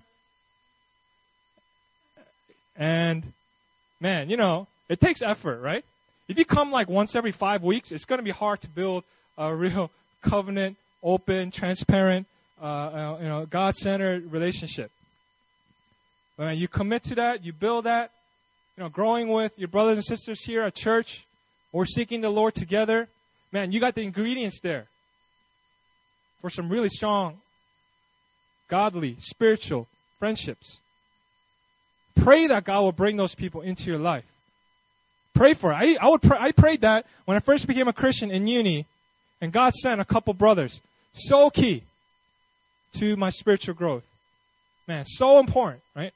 And, man, you know, it takes effort, right? If you come like once every five weeks, it's going to be hard to build a real covenant, open, transparent, uh, you know, God-centered relationship. When you commit to that, you build that, you know, growing with your brothers and sisters here at church, or seeking the Lord together, man, you got the ingredients there for some really strong, godly, spiritual friendships. Pray that God will bring those people into your life. Pray for it. I, I would. Pray, I prayed that when I first became a Christian in uni, and God sent a couple brothers. So key to my spiritual growth. Man, so important, right?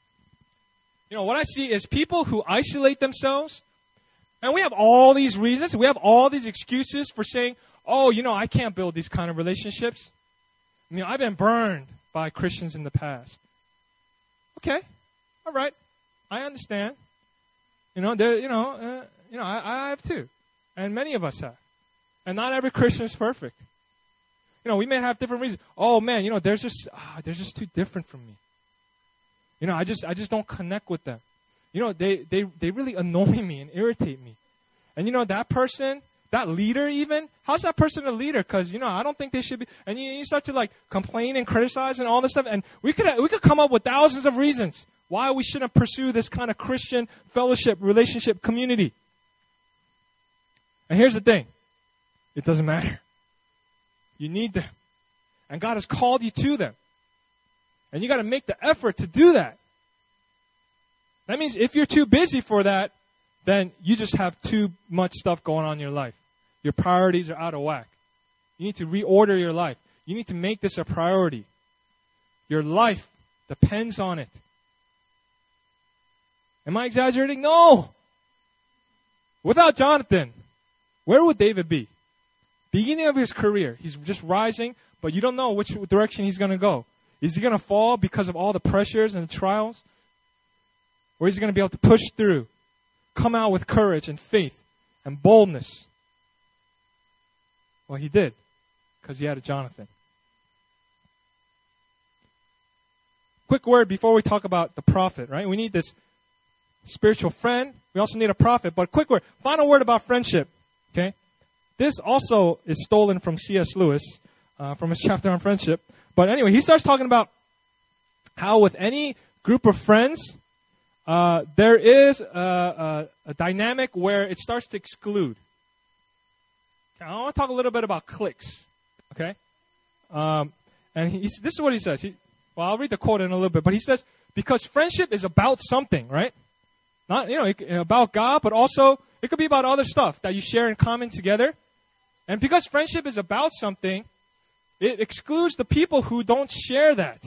You know, what I see is people who isolate themselves, and we have all these reasons, we have all these excuses for saying, oh, you know, I can't build these kind of relationships. I mean, I've been burned by Christians in the past. Okay, all right, I understand. You know, there, you know, uh, you know, I, I have too, and many of us have, and not every Christian is perfect. You know, we may have different reasons. Oh man, you know, they're just, ah, they're just too different from me. You know, I just, I just don't connect with them. You know, they, they, they really annoy me and irritate me. And you know, that person, that leader even, how's that person a leader? Because, you know, I don't think they should be. And you, you start to like complain and criticize and all this stuff. And we could, we could come up with thousands of reasons why we shouldn't pursue this kind of Christian fellowship, relationship, community. And here's the thing. It doesn't matter. You need them. And God has called you to them. And you got to make the effort to do that. That means if you're too busy for that, then you just have too much stuff going on in your life. Your priorities are out of whack. You need to reorder your life. You need to make this a priority. Your life depends on it. Am I exaggerating? No. Without Jonathan, where would David be? Beginning of his career, he's just rising, but you don't know which direction he's going to go. Is he going to fall because of all the pressures and the trials? Or is he going to be able to push through, come out with courage and faith and boldness? Well, he did, because he had a Jonathan. Quick word before we talk about the prophet, right? We need this spiritual friend. We also need a prophet. But quick word, final word about friendship, okay? This also is stolen from C S Lewis, uh, from his chapter on friendship. But anyway, he starts talking about how with any group of friends, uh, there is a, a, a dynamic where it starts to exclude. Okay, I want to talk a little bit about cliques. Okay? Um, and he, this is what he says. He, well, I'll read the quote in a little bit. But he says, because friendship is about something, right? Not, you know, it, about God, but also it could be about other stuff that you share in common together. And because friendship is about something, it excludes the people who don't share that.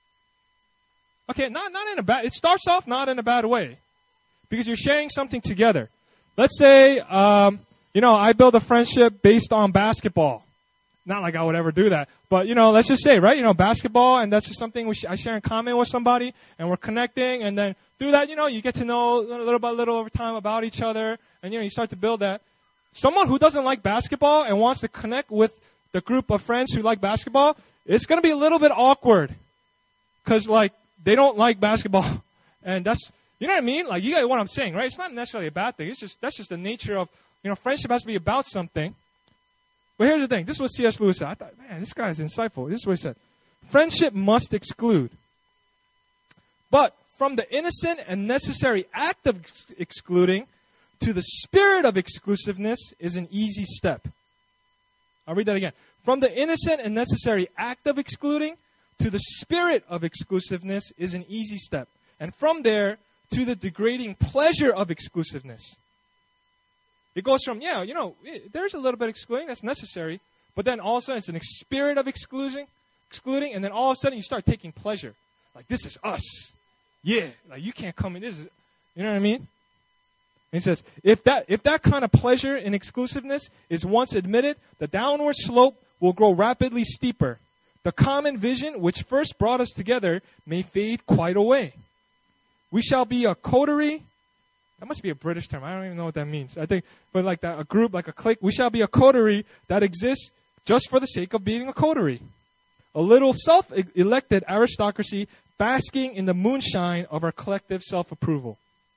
Okay, not, not in a bad, it starts off not in a bad way. Because you're sharing something together. Let's say, um, you know, I build a friendship based on basketball. Not like I would ever do that. But, you know, let's just say, right, you know, basketball, and that's just something we sh- I share in common with somebody, and we're connecting, and then through that, you know, you get to know a little by little over time about each other, and, you know, you start to build that. Someone who doesn't like basketball and wants to connect with the group of friends who like basketball, it's going to be a little bit awkward. Because, like, they don't like basketball. And that's, you know what I mean? Like, you get what I'm saying, right? It's not necessarily a bad thing. It's just, that's just the nature of, you know, friendship has to be about something. But here's the thing. This is what C S Lewis said. I thought, man, this guy's insightful. This is what he said. Friendship must exclude. But from the innocent and necessary act of ex- excluding to the spirit of exclusiveness is an easy step. I'll read that again. From the innocent and necessary act of excluding to the spirit of exclusiveness is an easy step. And from there to the degrading pleasure of exclusiveness. It goes from, yeah, you know, it, there's a little bit of excluding that's necessary, but then all of a sudden it's an ex- spirit of excluding, excluding, and then all of a sudden you start taking pleasure. Like, this is us. Yeah, like you can't come in. This is, you know what I mean? And he says, if that if that kind of pleasure in exclusiveness is once admitted, the downward slope will grow rapidly steeper. The common vision which first brought us together may fade quite away. We shall be a coterie. That must be a British term. I don't even know what that means. I think, but like that, a group, like a clique. We shall be a coterie that exists just for the sake of being a coterie. A little self-elected aristocracy basking in the moonshine of our collective self-approval.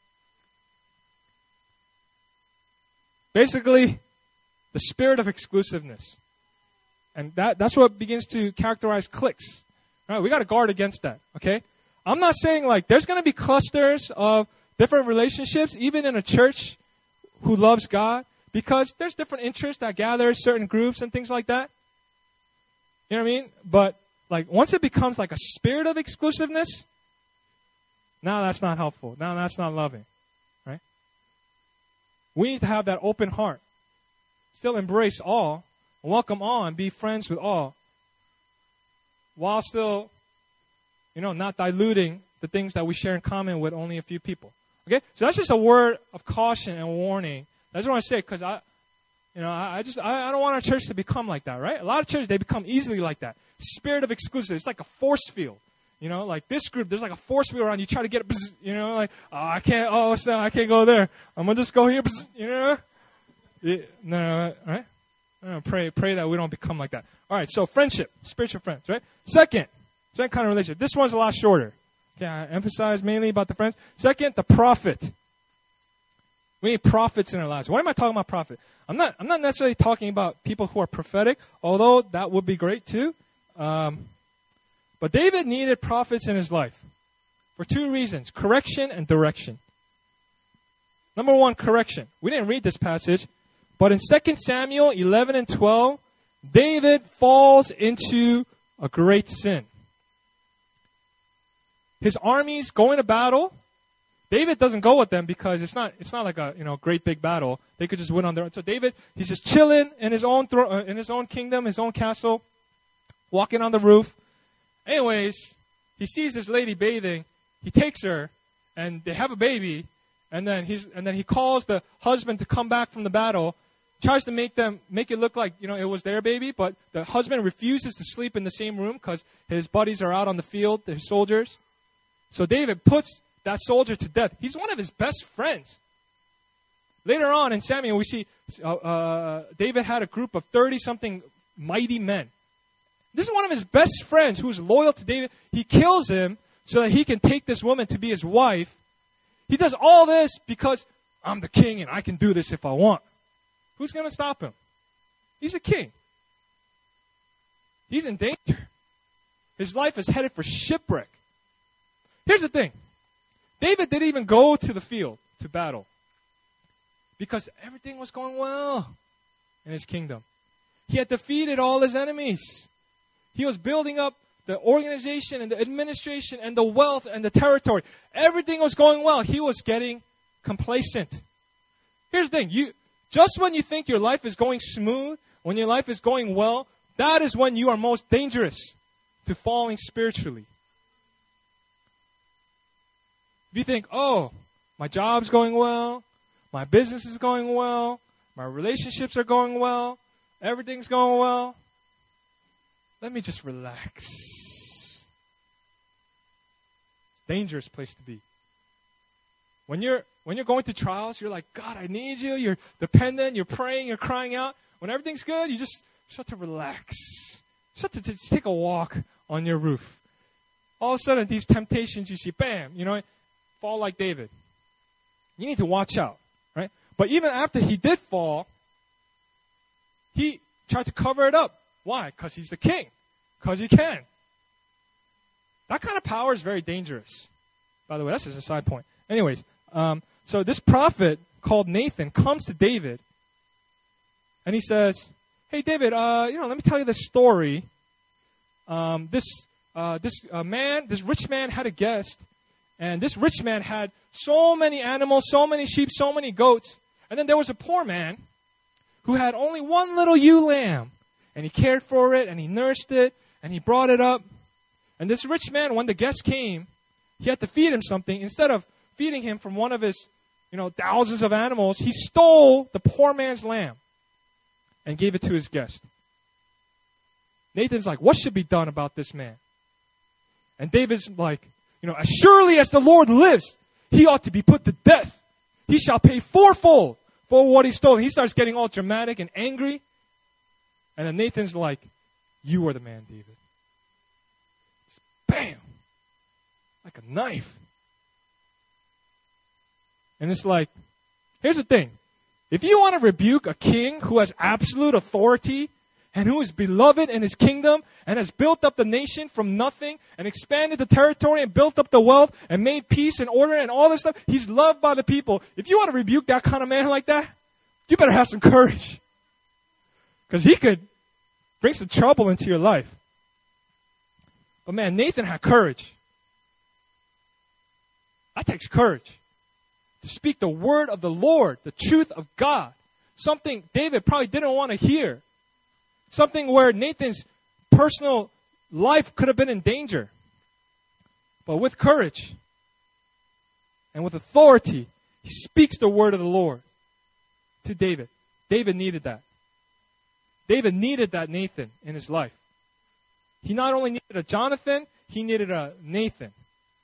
Basically, the spirit of exclusiveness. And that, that's what begins to characterize cliques. All right, we got to guard against that, okay? I'm not saying like there's going to be clusters of different relationships, even in a church who loves God, because there's different interests that gather certain groups and things like that. You know what I mean? But like once it becomes like a spirit of exclusiveness, now that's not helpful. Now that's not loving, right? We need to have that open heart. Still embrace all, welcome all, and be friends with all, while still, you know, not diluting the things that we share in common with only a few people. Okay, so that's just a word of caution and warning. I just want to say because I, you know, I, I just I, I don't want our church to become like that, right? A lot of churches they become easily like that. Spirit of exclusive. It's like a force field. You know, like this group, there's like a force field around. You try to get, you know, like oh, I can't. Oh, so I can't go there. I'm gonna just go here. You know, yeah, no, no, right? No, pray, pray that we don't become like that. All right. So friendship, spiritual friends, right? Second, second kind of relationship. This one's a lot shorter. Okay, I emphasize mainly about the friends. Second, the prophet. We need prophets in our lives. Why am I talking about prophet? I'm not. I'm not necessarily talking about people who are prophetic, although that would be great too. Um, but David needed prophets in his life for two reasons: correction and direction. Number one, correction. We didn't read this passage, but in Second Samuel eleven and twelve, David falls into a great sin. His armies going to battle. David doesn't go with them because it's not it's not like a you know great big battle. They could just win on their own. So David, he's just chilling in his own thro- uh, in his own kingdom, his own castle, walking on the roof. Anyways, he sees this lady bathing. He takes her, and they have a baby. And then he's and then he calls the husband to come back from the battle. Tries to make them make it look like you know it was their baby, but the husband refuses to sleep in the same room because his buddies are out on the field, his soldiers. So David puts that soldier to death. He's one of his best friends. Later on in Samuel, we see uh, uh, David had a group of thirty-something mighty men. This is one of his best friends who's loyal to David. He kills him so that he can take this woman to be his wife. He does all this because I'm the king and I can do this if I want. Who's going to stop him? He's a king. He's in danger. His life is headed for shipwreck. Here's the thing. David didn't even go to the field to battle because everything was going well in his kingdom. He had defeated all his enemies. He was building up the organization and the administration and the wealth and the territory. Everything was going well. He was getting complacent. Here's the thing. You, just when you think your life is going smooth, when your life is going well, that is when you are most dangerous to falling spiritually. If you think, oh, my job's going well, my business is going well, my relationships are going well, everything's going well, let me just relax. It's a dangerous place to be. When you're when you're going through trials, you're like, God, I need you. You're dependent. You're praying. You're crying out. When everything's good, you just start to relax. Start to just take a walk on your roof. All of a sudden, these temptations you see, bam, you know, fall like David. You need to watch out, right? But even after he did fall, he tried to cover it up. Why? Because he's the king. Because he can. That kind of power is very dangerous. By the way, that's just a side point. Anyways, um, so this prophet called Nathan comes to David, and he says, "Hey, David, uh, you know, let me tell you this story. Um, this uh, this uh, man, this rich man had a guest, and this rich man had so many animals, so many sheep, so many goats, and then there was a poor man who had only one little ewe lamb, and he cared for it, and he nursed it, and he brought it up. And this rich man, when the guest came, he had to feed him something. Instead of feeding him from one of his, you know, thousands of animals, he stole the poor man's lamb and gave it to his guest. Nathan's like, what should be done about this man? And David's like, you know, as surely as the Lord lives, he ought to be put to death. He shall pay fourfold for what he stole. He starts getting all dramatic and angry. And then Nathan's like, you are the man, David. Just bam! Like a knife. And it's like, here's the thing. If you want to rebuke a king who has absolute authority and who is beloved in his kingdom and has built up the nation from nothing and expanded the territory and built up the wealth and made peace and order and all this stuff, he's loved by the people. If you want to rebuke that kind of man like that, you better have some courage. Because he could bring some trouble into your life. But man, Nathan had courage. That takes courage. To speak the word of the Lord, the truth of God. Something David probably didn't want to hear. Something where Nathan's personal life could have been in danger. But with courage and with authority, he speaks the word of the Lord to David. David needed that. David needed that Nathan in his life. He not only needed a Jonathan, he needed a Nathan.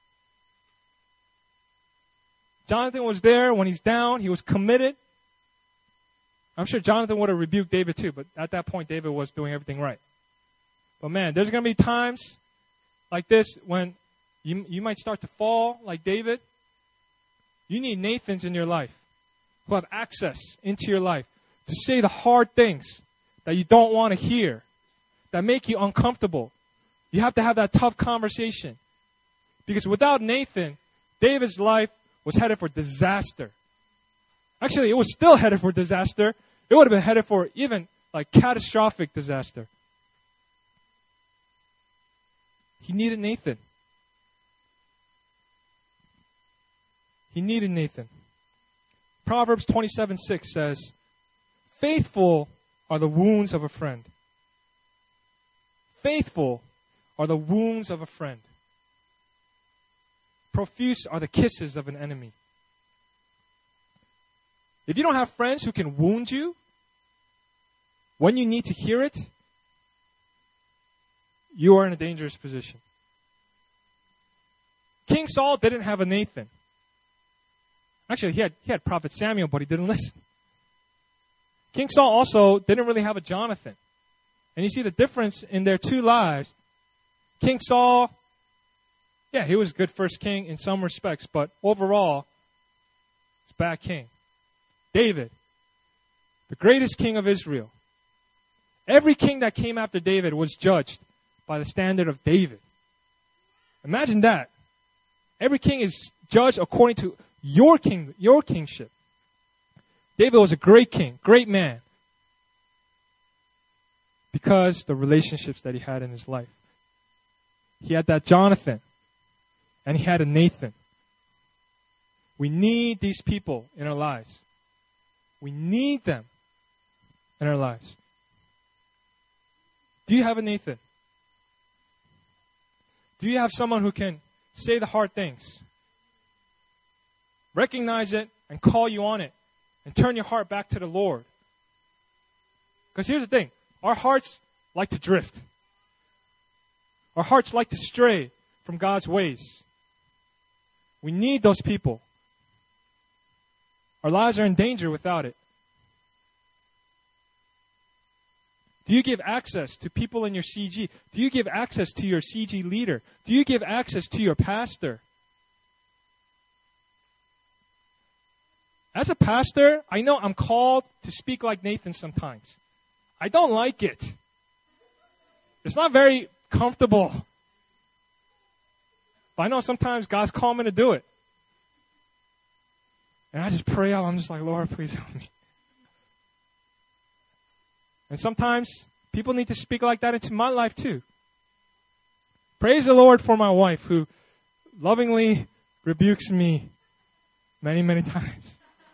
Jonathan was there when he's down. He was committed. I'm sure Jonathan would have rebuked David too, but at that point, David was doing everything right. But man, there's going to be times like this when you, you might start to fall like David. You need Nathans in your life who have access into your life to say the hard things that you don't want to hear, that make you uncomfortable. You have to have that tough conversation. Because without Nathan, David's life was headed for disaster. Actually, it was still headed for disaster. It would have been headed for even like catastrophic disaster. He needed Nathan. He needed Nathan. Proverbs twenty-seven six says, faithful are the wounds of a friend. Faithful are the wounds of a friend. Profuse are the kisses of an enemy. If you don't have friends who can wound you when you need to hear it, you are in a dangerous position. King Saul didn't have a Nathan. Actually, he had, he had Prophet Samuel, but he didn't listen. King Saul also didn't really have a Jonathan. And you see the difference in their two lives. King Saul, yeah, he was a good first king in some respects, but overall, he's a bad king. David, the greatest king of Israel. Every king that came after David was judged by the standard of David. Imagine that. Every king is judged according to your king, your kingship. David was a great king, great man, because the relationships that he had in his life. He had that Jonathan, and he had a Nathan. We need these people in our lives. We need them in our lives. Do you have a Nathan? Do you have someone who can say the hard things, recognize it, and call you on it, and turn your heart back to the Lord? Because here's the thing. Our hearts like to drift. Our hearts like to stray from God's ways. We need those people. Our lives are in danger without it. Do you give access to people in your C G? Do you give access to your C G leader? Do you give access to your pastor? As a pastor, I know I'm called to speak like Nathan sometimes. I don't like it. It's not very comfortable. But I know sometimes God's calling me to do it. And I just pray out. I'm just like, Lord, please help me. And sometimes people need to speak like that into my life too. Praise the Lord for my wife who lovingly rebukes me many, many times.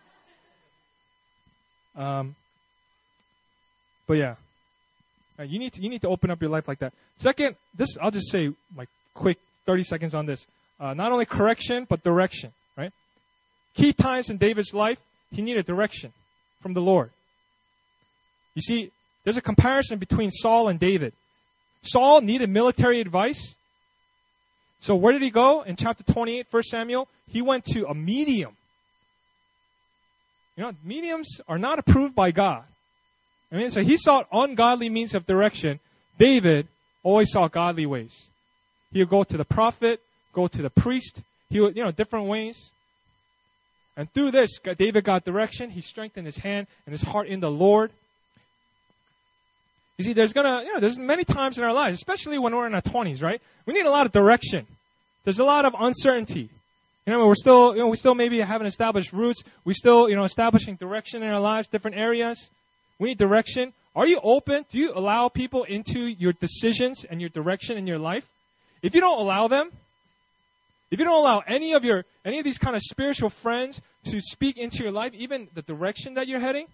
Um, but yeah, uh, you need to you need to open up your life like that. Second, this I'll just say like quick thirty seconds on this. Uh, not only correction but direction. Right? Key times in David's life, he needed direction from the Lord. You see, there's a comparison between Saul and David. Saul needed military advice. So where did he go? In chapter twenty-eight, First Samuel, he went to a medium. You know, mediums are not approved by God. I mean, so he sought ungodly means of direction. David always sought godly ways. He would go to the prophet, go to the priest. He would, you know, different ways. And through this, David got direction. He strengthened his hand and his heart in the Lord. You see, there's gonna, you know, there's many times in our lives, especially when we're in our twenties, right? We need a lot of direction. There's a lot of uncertainty. You know, we're still, you know, we still maybe haven't established roots. We still, you know, establishing direction in our lives, different areas. We need direction. Are you open? Do you allow people into your decisions and your direction in your life? If you don't allow them, if you don't allow any of your, any of these kind of spiritual friends to speak into your life, even the direction that you're heading,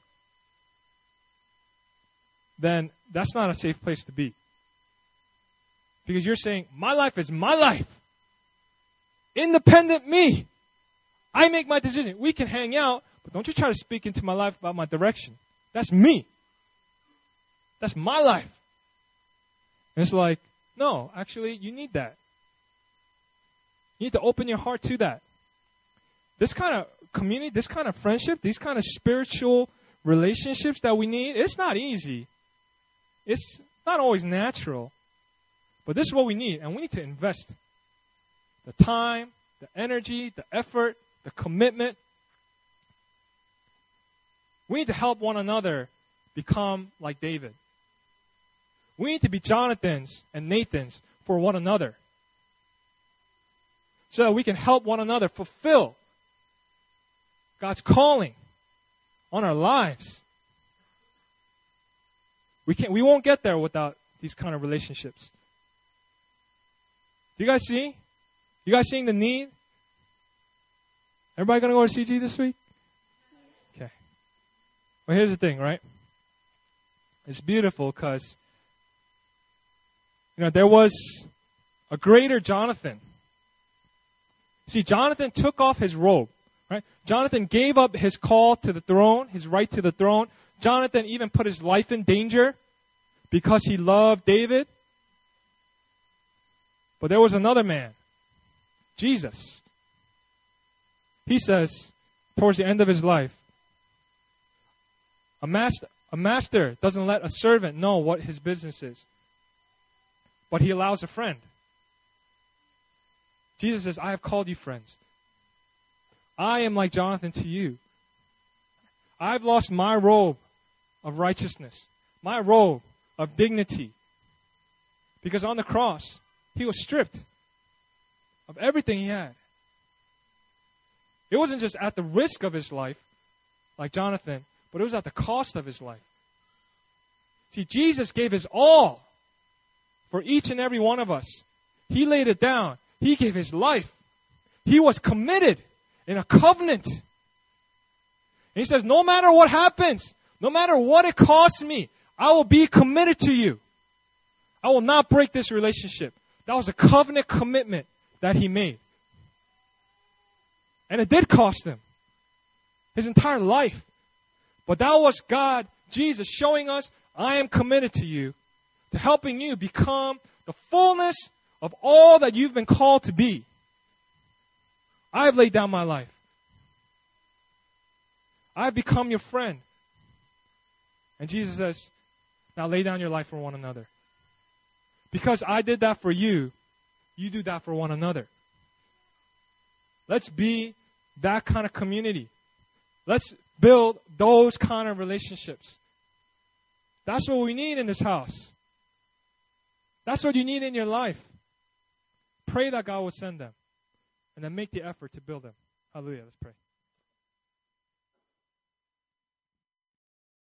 then that's not a safe place to be. Because you're saying, my life is my life. Independent me. I make my decision. We can hang out, but don't you try to speak into my life about my direction. That's me. That's my life. And it's like, no, actually, you need that. You need to open your heart to that. This kind of community, this kind of friendship, these kind of spiritual relationships that we need, it's not easy. It's not always natural. But this is what we need, and we need to invest the time, the energy, the effort, the commitment. We need to help one another become like David. We need to be Jonathans and Nathans for one another, so that we can help one another fulfill God's calling on our lives. We can't, we won't get there without these kind of relationships. Do you guys see? You guys seeing the need? Everybody going to go to C G this week? Okay. Well, here's the thing, right? It's beautiful because, you know, there was a greater Jonathan. See, Jonathan took off his robe, right? Jonathan gave up his call to the throne, his right to the throne. Jonathan even put his life in danger because he loved David. But there was another man, Jesus. He says, towards the end of his life, a master, a master doesn't let a servant know what his business is, but he allows a friend. Jesus says, I have called you friends. I am like Jonathan to you. I've lost my robe of righteousness, my robe of dignity, because on the cross, he was stripped. of everything he had. It wasn't just at the risk of his life, like Jonathan, but it was at the cost of his life. See, Jesus gave his all for each and every one of us. He laid it down. He gave his life. He was committed in a covenant. And he says, no matter what happens, no matter what it costs me, I will be committed to you. I will not break this relationship. That was a covenant commitment that he made. And it did cost him his entire life. But that was God, Jesus, showing us, I am committed to you, to helping you become the fullness of all that you've been called to be. I've laid down my life. I've become your friend. And Jesus says, now lay down your life for one another. Because I did that for you, you do that for one another. Let's be that kind of community. Let's build those kind of relationships. That's what we need in this house. That's what you need in your life. Pray that God will send them. And then make the effort to build them. Hallelujah. Let's pray.